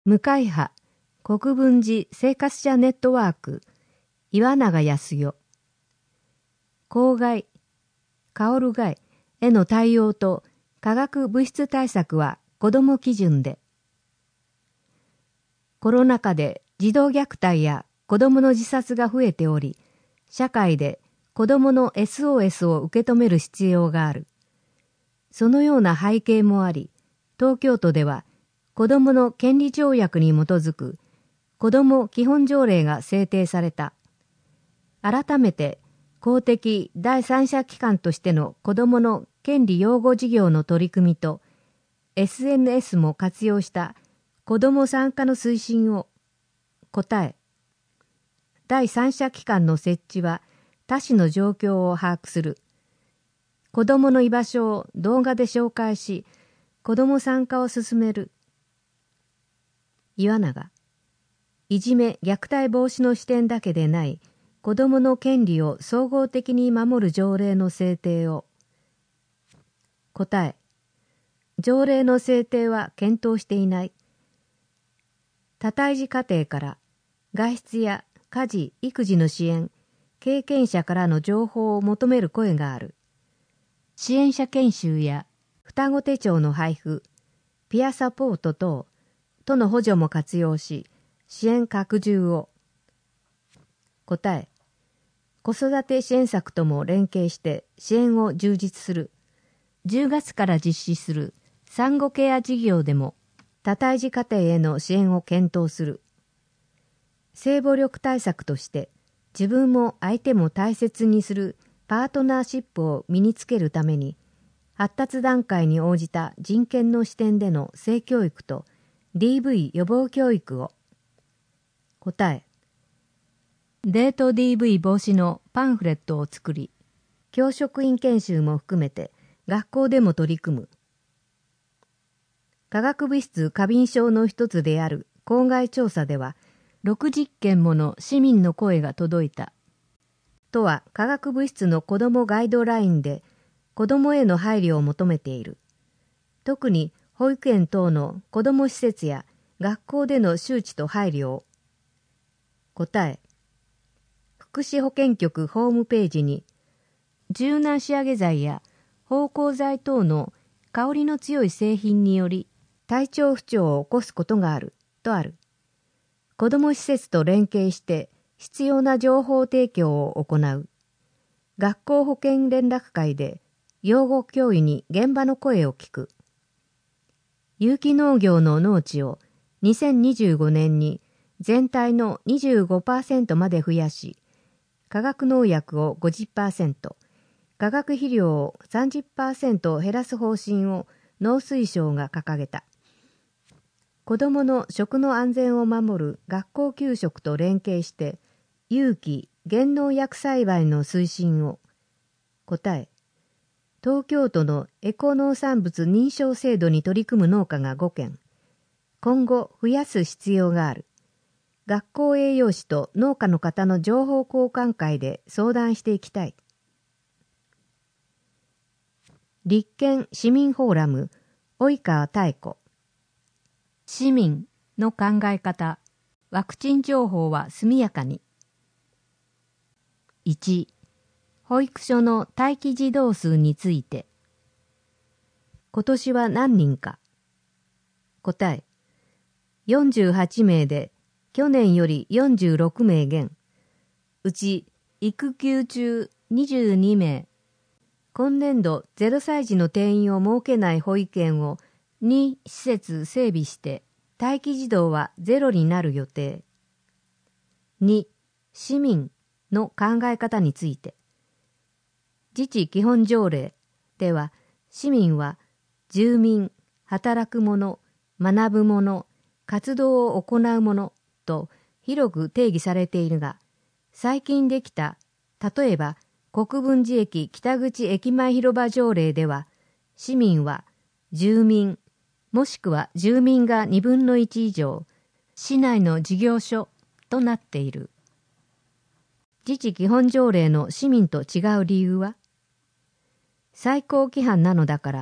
向井派国分寺生活者ネットワーク岩永康代。公害、薫害への対応と化学物質対策は子ども基準で。コロナ禍で児童虐待や子どもの自殺が増えており、社会で子どもの SOS を受け止める必要がある。そのような背景もあり、東京都では子どもの権利条約に基づく子ども基本条例が制定された。改めて公的第三者機関としての子どもの権利擁護事業の取り組みと SNS も活用した子ども参加の推進を答え。第三者機関の設置は他市の状況を把握する。子どもの居場所を動画で紹介し、子ども参加を進める。岩永。いじめ・虐待防止の視点だけでない子どもの権利を総合的に守る条例の制定を。答え。条例の制定は検討していない。多胎児家庭から外出や家事・育児の支援、経験者からの情報を求める声がある。支援者研修や双子手帳の配布、ピアサポート等、都の補助も活用し、支援拡充を。答え。子育て支援策とも連携して支援を充実する。10月から実施する産後ケア事業でも多胎児家庭への支援を検討する。性暴力対策として自分も相手も大切にするパートナーシップを身につけるために発達段階に応じた人権の視点での性教育と DV 予防教育を。答え。デート DV 防止のパンフレットを作り、教職員研修も含めて学校でも取り組む。化学物質過敏症の一つである公害調査では、60件もの市民の声が届いた。都は化学物質の子どもガイドラインで子どもへの配慮を求めている。特に保育園等の子ども施設や学校での周知と配慮を。答え。福祉保健局ホームページに柔軟仕上げ剤や芳香剤等の香りの強い製品により体調不調を起こすことがあるとある。子ども施設と連携して必要な情報提供を行う。学校保健連絡会で養護教諭に現場の声を聞く。有機農業の農地を2025年に全体の 25% まで増やし、化学農薬を 50%、化学肥料を 30% 減らす方針を農水省が掲げた。子どもの食の安全を守る学校給食と連携して有機減農薬栽培の推進を。答え。東京都のエコ農産物認証制度に取り組む農家が5件。今後増やす必要がある。学校栄養士と農家の方の情報交換会で相談していきたい。立憲市民フォーラム及川妙子。市民の考え方、ワクチン情報は速やかに。1、保育所の待機児童数について。今年は何人か。答え。48名で、去年より46名減。うち、育休中22名。今年度0歳児の定員を設けない保育園を2施設整備して待機児童は0になる予定。2、市民の考え方について。自治基本条例では市民は住民、働く者、学ぶ者、活動を行う者と広く定義されているが、最近できた例えば国分寺駅北口駅前広場条例では、市民は住民、もしくは住民が2分の1以上、市内の事業所となっている。自治基本条例の市民と違う理由は、最高規範なのだから、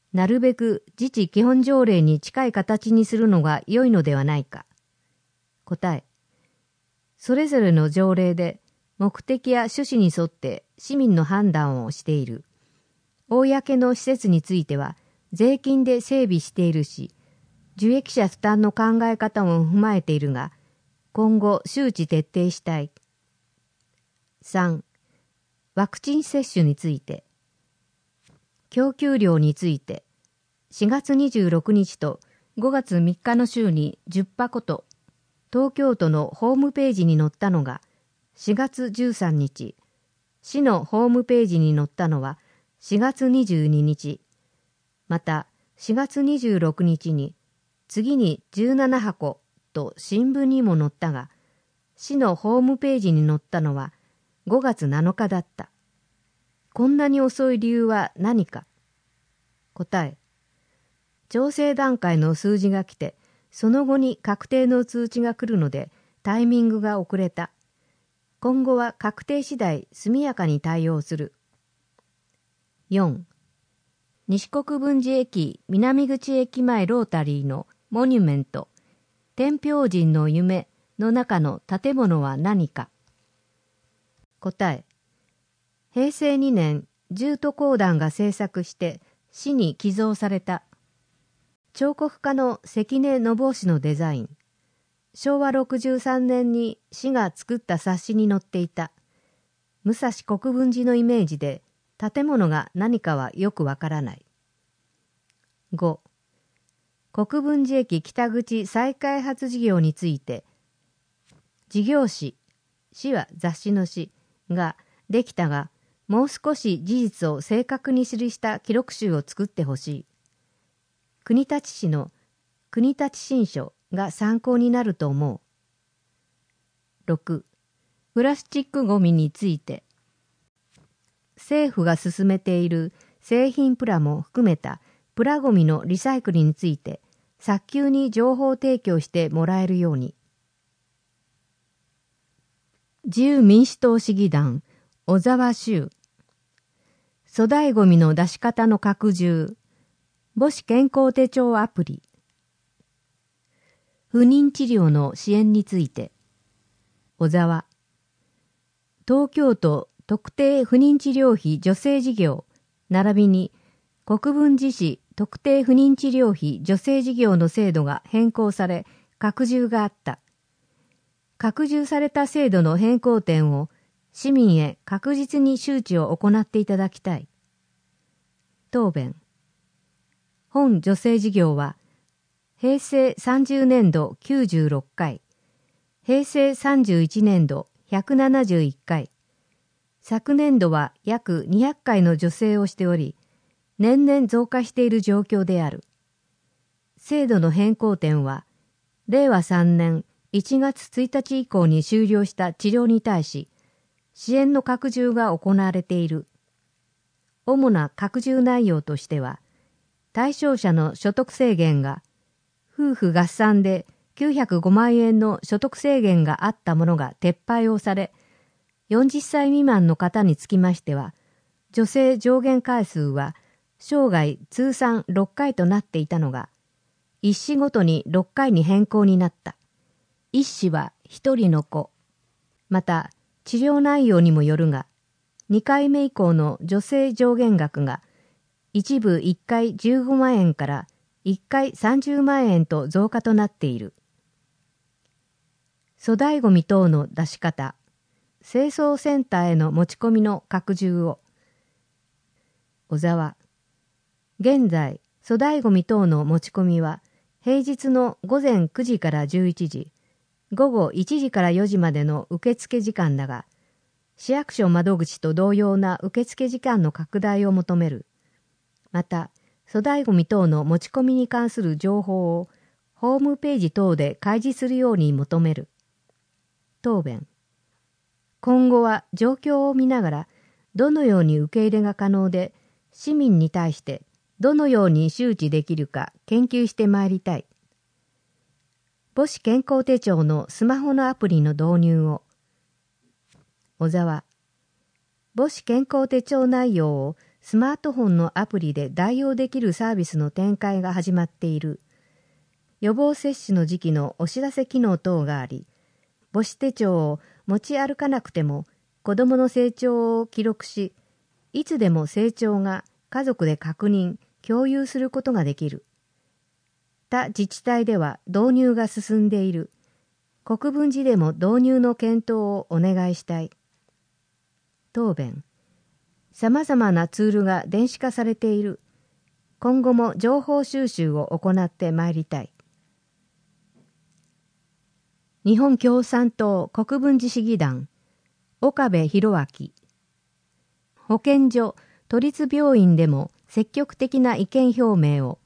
なるべく自治基本条例に近い形にするのが良いのではないか。答え。それぞれの条例で目的や趣旨に沿って市民の判断をしている。公の施設については税金で整備しているし、受益者負担の考え方も踏まえているが、今後周知徹底したい。3. ワクチン接種について。供給量について、4月26日と5月3日の週に10箱と、東京都のホームページに載ったのが4月13日、市のホームページに載ったのは4月22日、また4月26日に次に17箱と新聞にも載ったが、市のホームページに載ったのは5月7日だった。こんなに遅い理由は何か。答え。調整段階の数字が来て、その後に確定の通知が来るのでタイミングが遅れた。今後は確定次第速やかに対応する。4. 西国分寺駅南口駅前ロータリーのモニュメント天平人の夢の中の建物は何か。答え。平成2年重都公団が制作して市に寄贈された。彫刻家の関根信夫氏のデザイン。昭和63年に市が作った冊子に載っていた。武蔵国分寺のイメージで建物が何かはよくわからない。5. 国分寺駅北口再開発事業について、事業誌、誌は雑誌の誌ができたが、もう少し事実を正確に記した記録集を作ってほしい。国立市の国立新書が参考になると思う。6. プラスチックごみについて、政府が進めている製品プラも含めたプラごみのリサイクルについて早急に情報提供してもらえるように。自由民主党市議団小沢修。粗大ごみの出し方の拡充。母子健康手帳アプリ。不妊治療の支援について。小沢。東京都特定不妊治療費助成事業並びに国分寺市特定不妊治療費助成事業の制度が変更され拡充があった。拡充された制度の変更点を市民へ確実に周知を行っていただきたい。答弁。本助成事業は平成30年度96回、平成31年度171回、昨年度は約200回の助成をしており、年々増加している状況である。制度の変更点は、令和3年1月1日以降に終了した治療に対し、支援の拡充が行われている。主な拡充内容としては、対象者の所得制限が、夫婦合算で905万円の所得制限があったものが撤廃をされ、40歳未満の方につきましては、助成上限回数は生涯通算6回となっていたのが、1子ごとに6回に変更になった。1子は1人の子。また、治療内容にもよるが、2回目以降の助成上限額が、一部1回15万円から1回30万円と増加となっている。粗大ごみ等の出し方、清掃センターへの持ち込みの拡充を。小沢。現在、粗大ごみ等の持ち込みは、平日の午前9時から11時、午後1時から4時までの受付時間だが、市役所窓口と同様な受付時間の拡大を求める。また、粗大ごみ等の持ち込みに関する情報をホームページ等で開示するように求める。答弁。今後は状況を見ながら、どのように受け入れが可能で、市民に対してどのように周知できるか研究してまいりたい。母子健康手帳のスマホのアプリの導入を。小沢。母子健康手帳内容をスマートフォンのアプリで代用できるサービスの展開が始まっている。予防接種の時期のお知らせ機能等があり、母子手帳を持ち歩かなくても子どもの成長を記録し、いつでも成長が家族で確認、共有することができる。他自治体では導入が進んでいる。国分寺でも導入の検討をお願いしたい。答弁。さまざまなツールが電子化されている。今後も情報収集を行ってまいりたい。日本共産党国分寺市議団、岡部博明。保健所、都立病院でも積極的な意見表明を。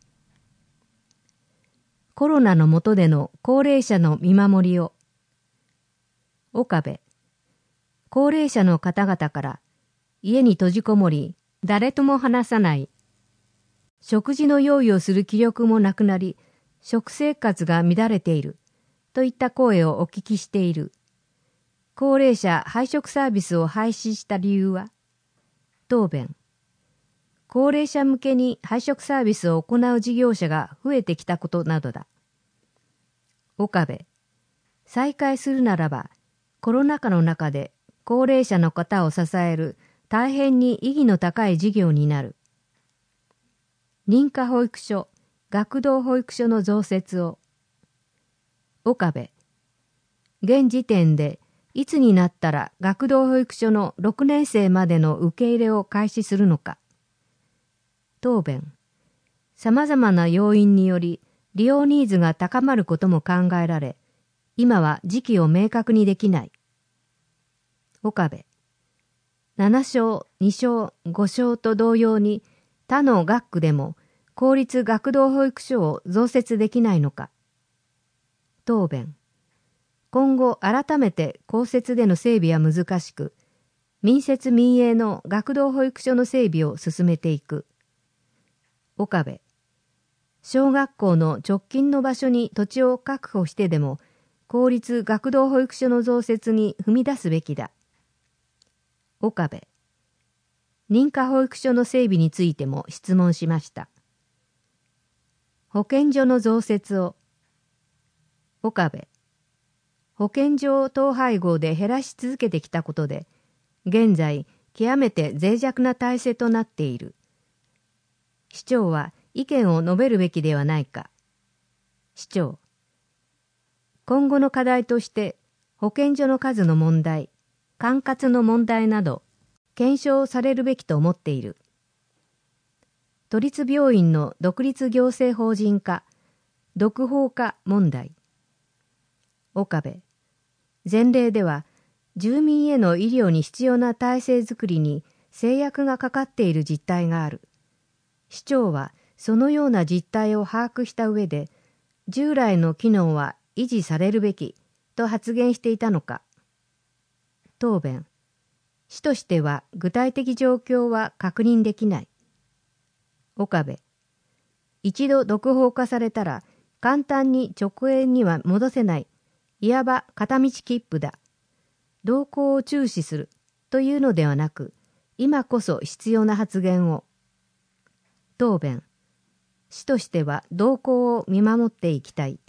コロナの下での高齢者の見守りを。岡部。高齢者の方々から家に閉じこもり、誰とも話さない。食事の用意をする気力もなくなり、食生活が乱れている。といった声をお聞きしている。高齢者配食サービスを廃止した理由は？答弁。高齢者向けに配食サービスを行う事業者が増えてきたことなどだ。岡部。再開するならば、コロナ禍の中で高齢者の方を支える大変に意義の高い事業になる。認可保育所、学童保育所の増設を。岡部。現時点でいつになったら学童保育所の6年生までの受け入れを開始するのか。答弁。さまざまな要因により利用ニーズが高まることも考えられ、今は時期を明確にできない。岡部。7床、2床、5床と同様に他の学区でも公立学童保育所を増設できないのか。答弁。今後改めて公設での整備は難しく、民設民営の学童保育所の整備を進めていく。岡部。小学校の直近の場所に土地を確保してでも、公立学童保育所の増設に踏み出すべきだ。岡部。認可保育所の整備についても質問しました。保健所の増設を。岡部。保健所を統廃合で減らし続けてきたことで、現在極めて脆弱な体制となっている。市長は意見を述べるべきではないか。市長。今後の課題として保健所の数の問題、管轄の問題など検証されるべきと思っている。都立病院の独立行政法人化、独法化問題。岡部。前例では住民への医療に必要な体制づくりに制約がかかっている実態がある。市長はそのような実態を把握した上で、従来の機能は維持されるべきと発言していたのか。答弁。市としては具体的状況は確認できない。岡部。一度独法化されたら簡単に直営には戻せない。いわば片道切符だ。動向を注視するというのではなく、今こそ必要な発言を。答弁。市としては動向を見守っていきたい。